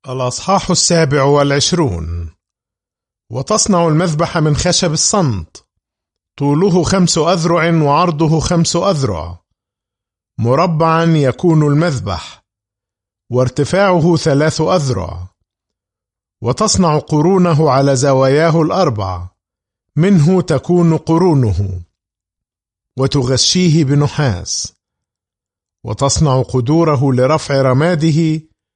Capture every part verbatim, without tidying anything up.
الأصحاح السابع والعشرون. وتصنع المذبح من خشب الصمت، طوله خمس أذرع وعرضه خمس أذرع، مربعا يكون المذبح، وارتفاعه ثلاث أذرع. وتصنع قرونه على زواياه الأربع، منه تكون قرونه، وتغشيه بنحاس. وتصنع قدوره لرفع رماده،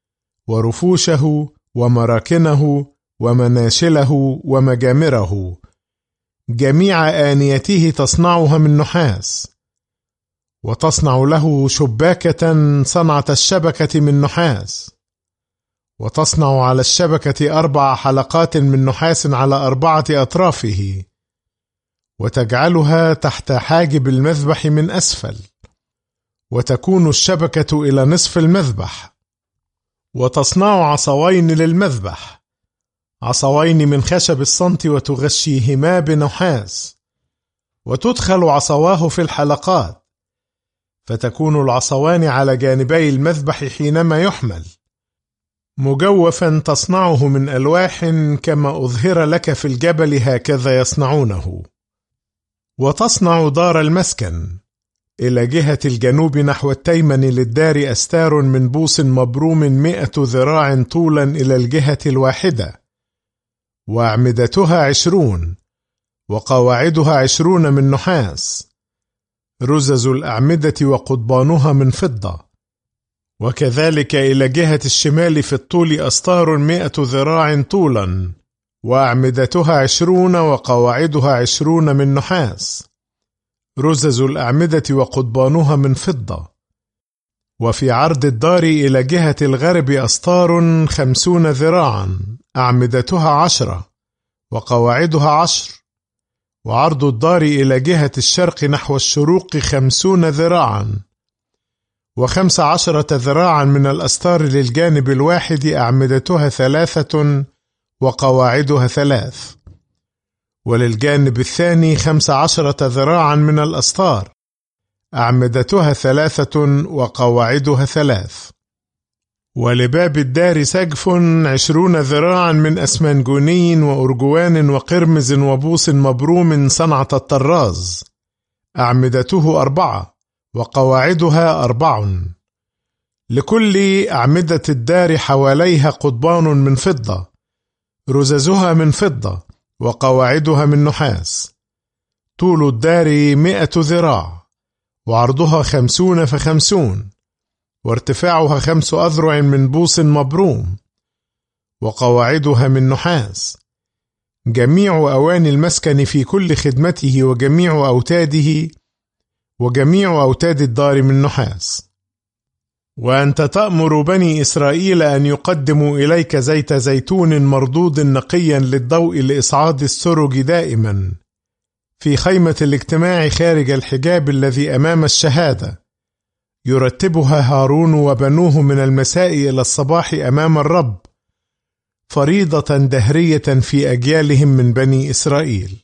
ورفوشه ومراكنه ومناشله ومجامره، جميع آنيته تصنعها من نحاس. وتصنع له شباكة صنعة الشبكة من نحاس. وتصنع على الشبكة أربع حلقات من نحاس على أربعة أطرافه، وتجعلها تحت حاجب المذبح من أسفل، وتكون الشبكة إلى نصف المذبح. وتصنع عصوين للمذبح، عصوين من خشب الصمت، وتغشيهما بنحاس، وتدخل عصواه في الحلقات، فتكون العصوان على جانبي المذبح حينما يحمل. مجوفا تصنعه من ألواح كما أظهر لك في الجبل، هكذا يصنعونه. وتصنع دار المسكن إلى جهة الجنوب نحو التيمن للدار أستار من بوص مبروم مئة ذراع طولا إلى الجهة الواحدة، وأعمدتها عشرون، وقواعدها عشرون من نحاس. رزز الأعمدة وقضبانها من فضة. وكذلك إلى جهة الشمال في الطول أستار مئة ذراع طولا، وأعمدتها عشرون، وقواعدها عشرون من نحاس. رزز الأعمدة وقضبانها من فضة. وفي عرض الدار إلى جهة الغرب أستار خمسون ذراعا، أعمدتها عشرة، وقواعدها عشر. وعرض الدار إلى جهة الشرق نحو الشروق خمسون ذراعا، وخمس عشرة ذراعا من الأستار للجانب الواحد، أعمدتها ثلاثة، وقواعدها ثلاث. وللجانب الثاني خمس عشرة ذراعا من الأستار، أعمدتها ثلاثة، وقواعدها ثلاث. ولباب الدار سقف عشرون ذراعا من أسمنجوني وأرجوان وقرمز وبوص مبروم صنعة الطراز، أعمدته أربعة، وقواعدها أربع. لكل أعمدة الدار حواليها قضبان من فضة، رززها من فضة، وقواعدها من نحاس. طول الدار مئة ذراع، وعرضها خمسون فخمسون، وارتفاعها خمس أذرع من بوص مبروم، وقواعدها من نحاس. جميع أواني المسكن في كل خدمته، وجميع أوتاده، وجميع أوتاد الدار من نحاس. وأنت تأمر بني إسرائيل أن يقدموا إليك زيت زيتون مردود نقيا للضوء لإصعاد السرج دائما في خيمة الاجتماع خارج الحجاب الذي أمام الشهادة، يرتبها هارون وبنوه من المساء إلى الصباح أمام الرب، فريضة دهرية في أجيالهم من بني إسرائيل.